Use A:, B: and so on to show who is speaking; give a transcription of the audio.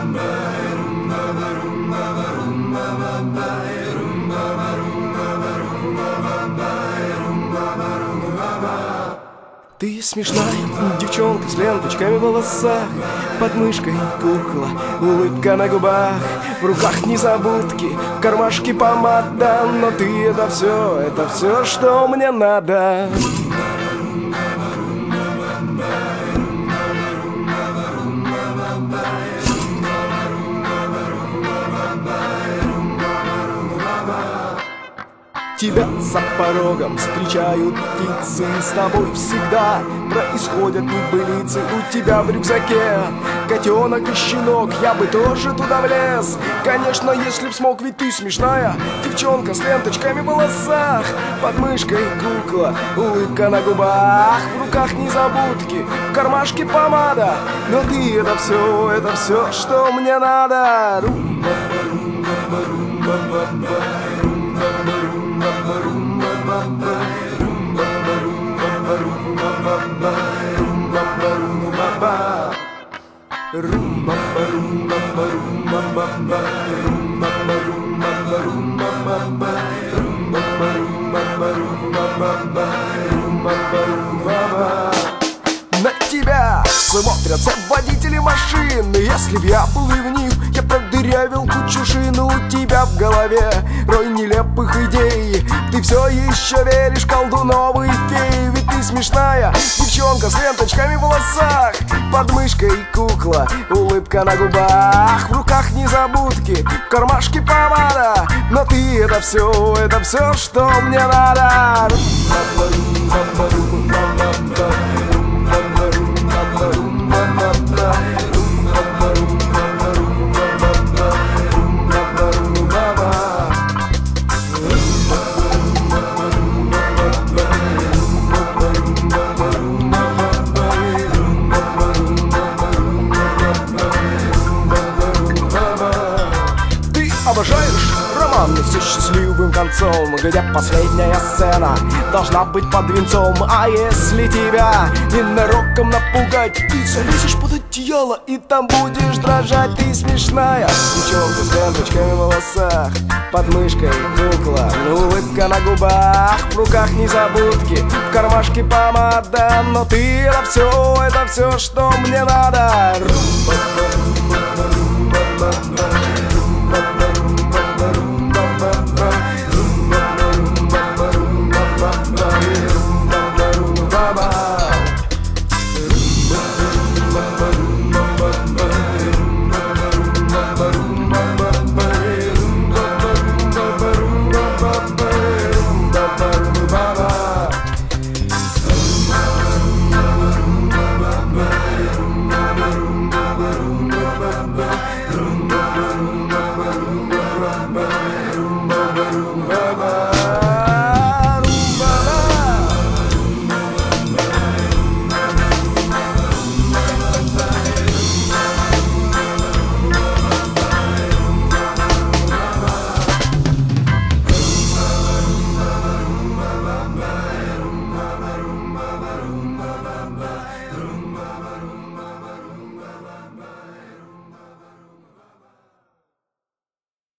A: Ты смешная девчонка с ленточками в волосах, под мышкой кукла, улыбка на губах, в руках незабудки, в кармашке помада. Но ты это все, что мне надо. Тебя за порогом встречают птицы, с тобой всегда происходят небылицы. У тебя в рюкзаке котенок и щенок, я бы тоже туда влез, конечно, если б смог. Ведь ты смешная девчонка с ленточками в волосах, под мышкой кукла, улыбка на губах, в руках незабудки, в кармашке помада. Но ты это все, что мне надо. На тебя смотрятся водители машин. Если б я был ревнив, я продырявил кучу шин. У тебя в голове рой нелепых идей, ты все еще веришь в колдуновые феи. Ведь ты смешная девчонка с ленточками в волосах, под мышкой кукла, улыбка на губах, в руках незабудки, в кармашке помада. Но ты это все, что мне надо. Обожаешь романы со счастливым концом, где последняя сцена должна быть под венцом. А если тебя ненароком напугать, ты залезешь под одеяло и там будешь дрожать. Ты смешная девчонка с ленточками в волосах, под мышкой кукла, улыбка на губах, в руках незабудки, в кармашке помада. Но ты это все, что мне надо.